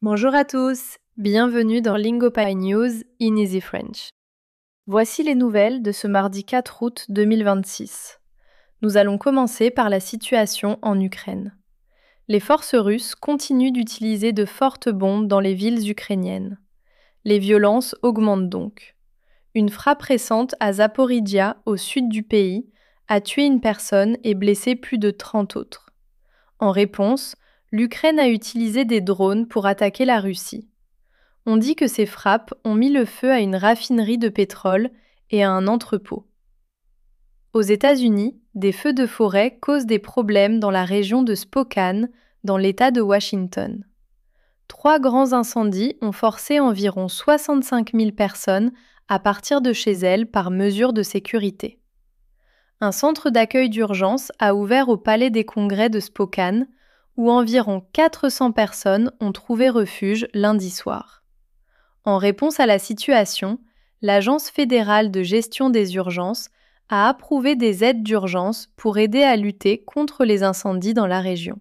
Bonjour à tous, bienvenue dans Lingopie News in Easy French. Voici les nouvelles de ce mardi 4 août 2026. Nous allons commencer par la situation en Ukraine. Les forces russes continuent d'utiliser de fortes bombes dans les villes ukrainiennes. Les violences augmentent donc. Une frappe récente à Zaporizhia, au sud du pays, a tué une personne et blessé plus de 30 autres. En réponse, l'Ukraine a utilisé des drones pour attaquer la Russie. On dit que ces frappes ont mis le feu à une raffinerie de pétrole et à un entrepôt. Aux États-Unis, des feux de forêt causent des problèmes dans la région de Spokane, dans l'État de Washington. 3 grands incendies ont forcé environ 65 000 personnes à partir de chez elles par mesure de sécurité. Un centre d'accueil d'urgence a ouvert au Palais des Congrès de Spokane, où environ 400 personnes ont trouvé refuge lundi soir. En réponse à la situation, l'Agence fédérale de gestion des urgences a approuvé des aides d'urgence pour aider à lutter contre les incendies dans la région.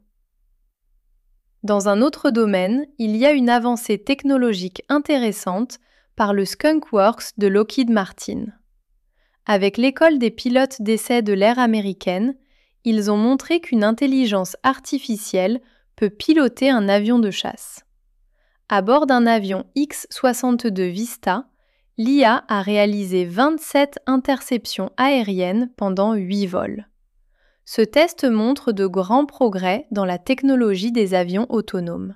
Dans un autre domaine, il y a une avancée technologique intéressante par le Skunk Works de Lockheed Martin. Avec l'école des pilotes d'essai de l'air américaine, ils ont montré qu'une intelligence artificielle peut piloter un avion de chasse. À bord d'un avion X-62 Vista, l'IA a réalisé 27 interceptions aériennes pendant 8 vols. Ce test montre de grands progrès dans la technologie des avions autonomes.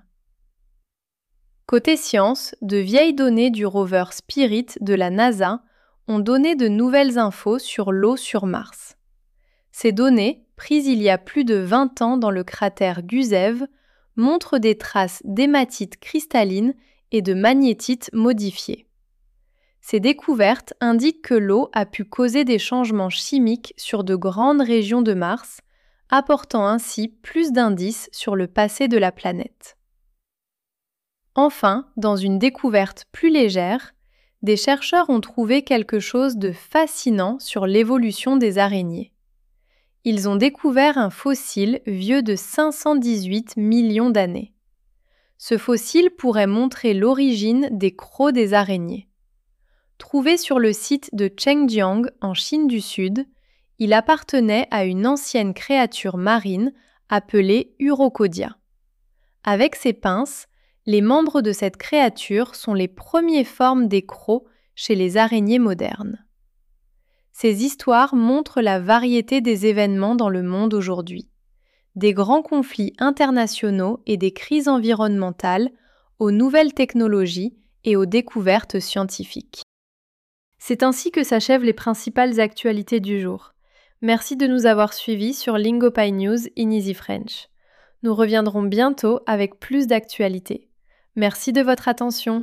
Côté science, de vieilles données du rover Spirit de la NASA ont donné de nouvelles infos sur l'eau sur Mars. Ces données, prises il y a plus de 20 ans dans le cratère Gusev, montrent des traces d'hématite cristalline et de magnétite modifiée. Ces découvertes indiquent que l'eau a pu causer des changements chimiques sur de grandes régions de Mars, apportant ainsi plus d'indices sur le passé de la planète. Enfin, dans une découverte plus légère, des chercheurs ont trouvé quelque chose de fascinant sur l'évolution des araignées. Ils ont découvert un fossile vieux de 518 millions d'années. Ce fossile pourrait montrer l'origine des crocs des araignées. Trouvé sur le site de Chengjiang, en Chine du Sud, il appartenait à une ancienne créature marine appelée Urocodia. Avec ses pinces, les membres de cette créature sont les premières formes des crocs chez les araignées modernes. Ces histoires montrent la variété des événements dans le monde aujourd'hui. Des grands conflits internationaux et des crises environnementales, aux nouvelles technologies et aux découvertes scientifiques. C'est ainsi que s'achèvent les principales actualités du jour. Merci de nous avoir suivis sur Lingopie News in Easy French. Nous reviendrons bientôt avec plus d'actualités. Merci de votre attention.